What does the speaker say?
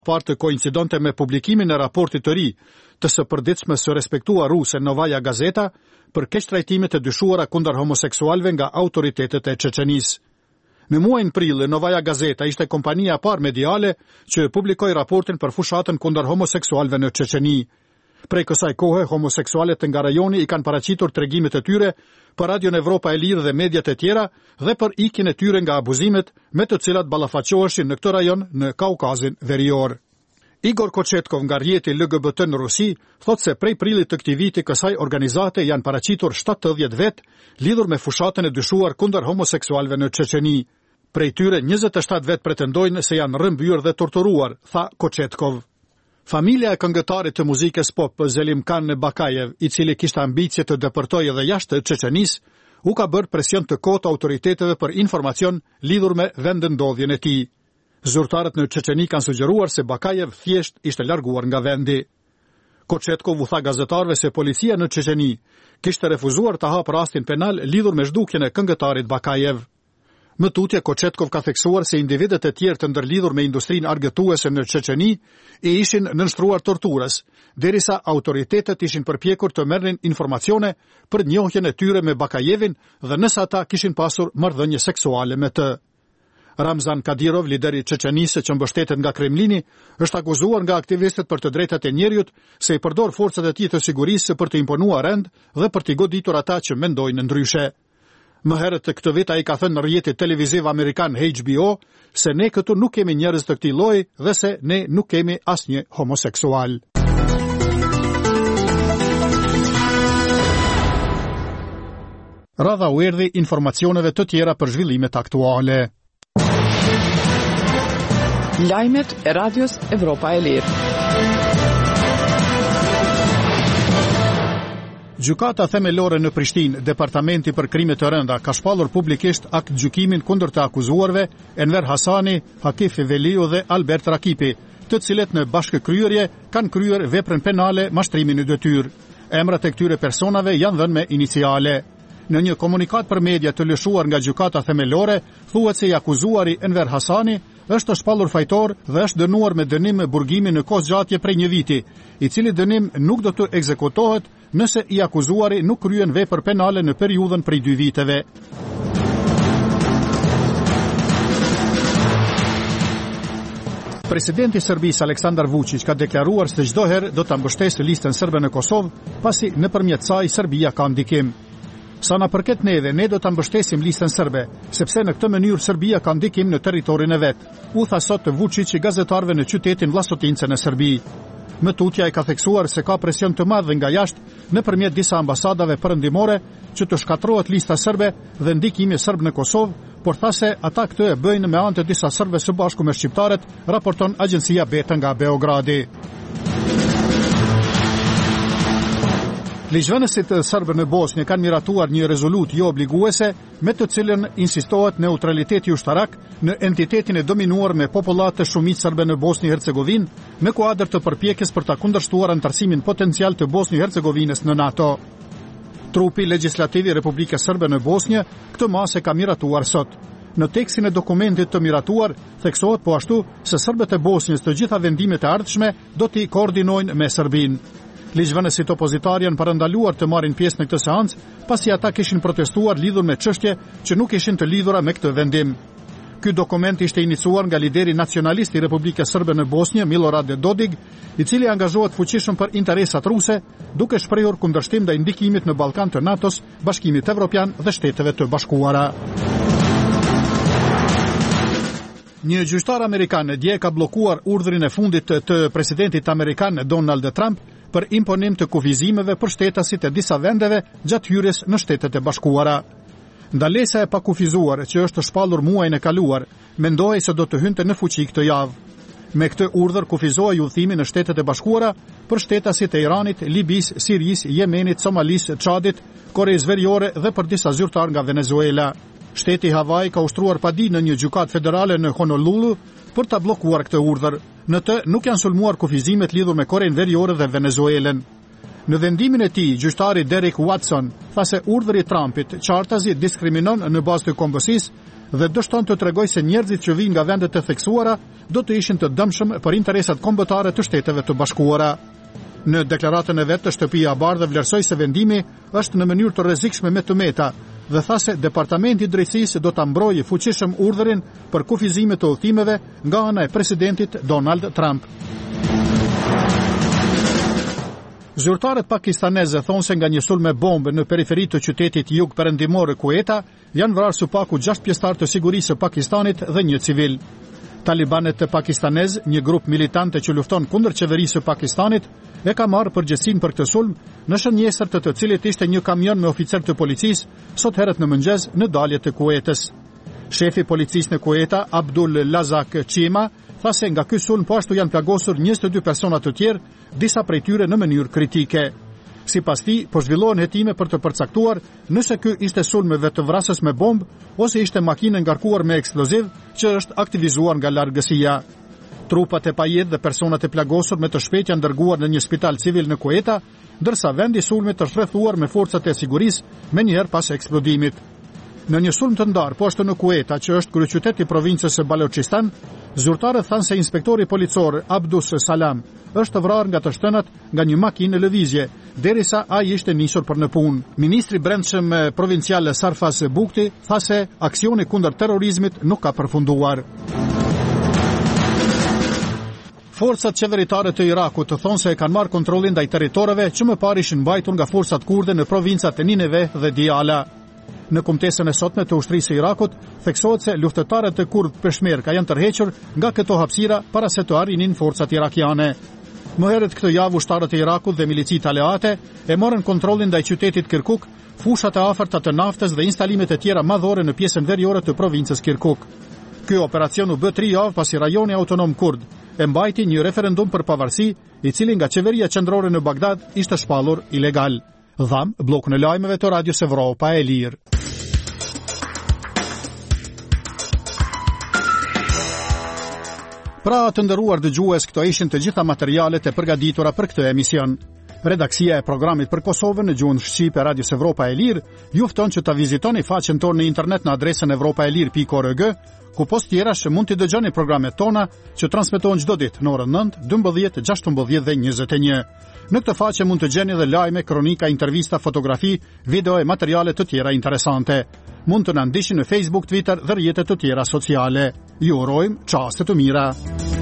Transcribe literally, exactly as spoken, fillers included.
Partë koincidonte me publikimin e raportit të ri të së përditshme së respektuar ruse Novaja Gazeta për keqtrajtimet e dyshuara kundër homoseksualëve nga autoritetet e Çeçenisë. Në muajin prill, Novaja Gazeta ishte kompania e parë mediale që publikoi raportin për fushatën kundër homoseksualëve në Çeçeni. Prej kësaj kohe, homoseksualet nga rajoni i kanë paraqitur tregimet e tyre për Radion Evropa e Lirë dhe mediat e tjera dhe për ikjen e tyre nga abuzimet me të cilat ballafaqoheshin në këtë rajon në Kaukazin Verior. Igor Kochetkov nga rjeti L G B T në Rusi thot se prej prillit të këtij viti kësaj organizate janë paraqitur shtatëdhjetë vet lidhur me fushatën e dyshuar kundër homoseksualëve në Çeçeni. Prej tyre njëzet e shtatë vet pretendojnë se janë rrëmbyer dhe torturuar, tha Kochetkov. Familja e këngëtarit të muzikës pop Zelimkan Bakajev, i cili kishte ambicie të depërtojë edhe jashtë Çeçenisë, u ka bërë presion të kotë autoriteteve për informacion lidhur me vendendodhjen e tij. Zyrtarët në Çeçeni kanë sugjeruar se Bakajev thjesht ishte larguar nga vendi. Kochetkov u tha gazetarëve se policia në Çeçeni kishte refuzuar të hapë rastin penal lidhur me zhdukjen e këngëtarit Bakajev. Më tutje, Kochetkov ka theksuar se individet e tjerë të ndërlidhur me industrinë argëtuese në Çeçeni i ishin nënshtruar torturës, derisa autoritetet ishin përpjekur të merrnin informacione për njohjen e tyre me Bakajevin dhe nëse ata kishin pasur marrëdhënie seksuale me të. Ramzan Kadyrov, lideri i Çeçenisë që mbështetet nga Kremlini, është akuzuar nga aktivistët për të drejtat e njerëzit se i përdor forcat e tij të sigurisë për të imponuar rend dhe për të goditur ata që mendojnë ndryshe. Më herët të këtë vit ai ka thënë në rrjetin televiziv amerikan H B O se ne këtu nuk kemi njerëz të këtij lloji dhe se ne nuk kemi asnjë homoseksual. Radha u erdhi informacioneve të tjera për zhvillimet aktuale. Lajmet e Radios Evropa e Lirë. Gjykata themelore në Prishtinë, Departamenti për krime të rënda, ka shpallur publikisht akt gjykimin kundër të akuzuarve Enver Hasani, Hakif Veliu dhe Albert Rakipi, të cilët në bashkëkryerje kanë kryer veprën penale mashtrimin në detyrë. Emrat e këtyre personave janë dhënë me iniciale. Në një komunikat për media të lëshuar nga gjykata themelore, thuhet se i akuzuari Enver Hasani është shpallur fajtor dhe është dënuar me dënim burgimi në kohë zgjatje prej një viti, i cili dënim nuk do të ekzekutohet nëse i akuzuari nuk kryen vepër penale në periudhën prej dy viteve. Presidenti i Serbisë Aleksandar Vučić ka deklaruar se çdo herë do ta mbështesë listën serbe në Kosovë, pasi nëpërmjet saj Serbia ka ndikim. Sa na përket neve, ne do ta mbështesim listën serbe, sepse në këtë mënyrë Serbia ka ndikim në territorin e vet, u tha sot Vučić gazetarëve në qytetin Vlasotince në Serbi. Më tutje ai ka theksuar se ka presion të madh nga jashtë nëpërmjet disa ambasadave perëndimore që të shkatërrohet lista serbe dhe ndikimi serb në Kosovë, por tha se ata këtë e bëjnë me anë të disa serbëve së bashku me shqiptarët, raporton agjencia Beta nga Beogradi. Ligjvënësit serbë në Bosnjë kanë miratuar një rezolutë jo obliguese me të cilën insistohet neutraliteti ushtarak në entitetin e dominuar me popullat të shumicë serbe në Bosnjë-Hercegovinë në kuadër të përpjekjes për ta kundërshtuar antarësimin potencial të Bosnjë-Hercegovinës në NATO. Trupi legjislativ i Republikës Serbe në Bosnjë këtë masë ka miratuar sot. Në tekstin e dokumentit të miratuar theksohet po ashtu se serbët e Bosnjës të gjitha vendimet e ardhshme do t'i koordinojnë me Serbinë. Ligjvënësit opozitar janë parandaluar të marrin pjesë në këtë seancë, pasi ata kishin protestuar lidhur me çështje që nuk ishin të lidhura me këtë vendim. Ky dokument ishte iniciuar nga lideri nacionalist i Republikës Serbe në Bosnjë, Milorad Dodik, i cili angazhohet fuqishëm për interesat ruse, duke shprehur kundërshtim ndaj ndikimit në Ballkan të NATO-s, Bashkimit Evropian dhe Shteteve të Bashkuara. Një gjyqtar amerikan dje ka bllokuar urdhrin e fundit të presidentit amerikan Donald Trump për imponim të kufizimeve për shtetasit e disa vendeve gjatë hyrjes në Shtetet e Bashkuara. Ndalesa e pakufizuar që është shpallur muajin e kaluar, mendohej se do të hynte në fuqi këtë javë. Me këtë urdhër kufizohej udhëtimi në Shtetet e Bashkuara për shtetasit e Iranit, Libis, Siris, Jemenit, Somalis, Çadit, Koreas Veriore dhe për disa zyrtar nga Venezuela. Shteti Hawaii ka ushtruar padi në një gjykatë federale në Honolulu për ta bllokuar këtë urdhër. Në të nuk janë sulmuar kufizimet lidhur me Korean Veriore dhe Venezuelen. Në vendimin e tij, gjyqtari Derek Watson tha se urdhri i Trumpit qartazi diskriminon në bazë të kombësisë dhe dështon të tregoj se njerëzit që vijnë nga vendet e theksuara do të ishin të dëmshëm për interesat kombëtare të Shteteve të Bashkuara. Në deklaratën e vet, Shtëpia e Bardhë vlerësoi se vendimi është në mënyrë të rrezikshme me të meta dhe tha se Departamenti i Drejtësisë do ta mbrojë fuqishëm urdhërin për kufizime të udhëtimeve nga ana e presidentit Donald Trump. Zyrtarët pakistaneze thonë se nga një sulm me bombë në periferi të qytetit jug perëndimor Kuweta janë vrarë së paku gjashtë pjesëtar të sigurisë së Pakistanit dhe një civil. Talibanet pakistanez, një grup militante që lufton kundër qeverisë së Pakistanit, e ka marrë përgjegjësinë për këtë sulm në shënjesër të të cilit ishte një kamion me oficer të policisë sot herët në mëngjes në dalje të Kuwetës. Shefi i policisë në Kuweta, Abdul Lazak Chima, tha se nga ky sulm po ashtu janë plagosur njëzet e dy persona të tjerë, disa prej tyre në mënyrë kritike. Sipas tij, po zhvillohen hetime për të përcaktuar nëse ky ishte sulm vetë vrasës me bombë ose ishte makinë ngarkuar me eksploziv që është aktivizuar nga largësia. Trupat e pajet dhe personat e plagosur me të shpejt janë dërguar në një spital civil në Kuweta, ndërsa vendi i sulmit është rrethuar me forcat e sigurisë menjëherë pas eksplodimit. Në një sulm të ndarë poshtë në Kuweta, që është kryeqyteti i provincës së Balochistan, zyrtarët thanë se inspektori policor Abdus Salam është vrarë nga të shtënat nga një makinë në lëvizje, derisa ai ishte nisur për në punë. Ministri i Brendshëm provincial Sarfaz Bukti tha se aksioni kundër terrorizmit nuk ka përfunduar. Forcat qeveritare të Irakut të thonë se e kanë marrë kontrollin ndaj territoreve që më parë ishin mbajtur nga forcat kurde në provincat e Nineve dhe Diyala. Në kumtesën e sotme të ushtrisë së Irakut, theksohet se luftëtarët e kurdë peshmerga janë tërhequr nga këto hapësira para se të arrinin forcat irakiane. Më herët këtë javë ushtarët e Irakut dhe milicit aleate e morën kontrollin ndaj qytetit Kirkuk, fushat e afërta të naftës dhe instalimet e tjera madhore në pjesën veriore të provincës Kirkuk. Ky operacion u bë tri javë pasi rajoni autonom kurd e mbajti një referendum për pavarësi, i cili nga qeveria qendrore në Bagdad ishte shpallur ilegal. Dham, blokun e lajmeve të Radios Evropa e Lirë. Pra të nderuar dëgjues, këto ishin të gjitha materialet e përgatitura për këtë emision. Redaksia e programit për Kosovën në gjuhën shqipe e Radios Evropa e Lirë ju fton që ta vizitoni faqen tonë në internet në adresën evropaelir pikë org, ku post tjerash mund të dëgjoni programet tona që transmetohen çdo ditë në orën nëntë, dymbëdhjetë, gjashtëmbëdhjetë dhe njëzet e një. Në këtë faqe mund të gjeni edhe lajme, kronika, intervista, fotografi, video e materiale të tjera interesante. Mund të na ndiqni në Facebook, Twitter dhe rrjetet të tjera sociale. Ju urojmë çaste të mira.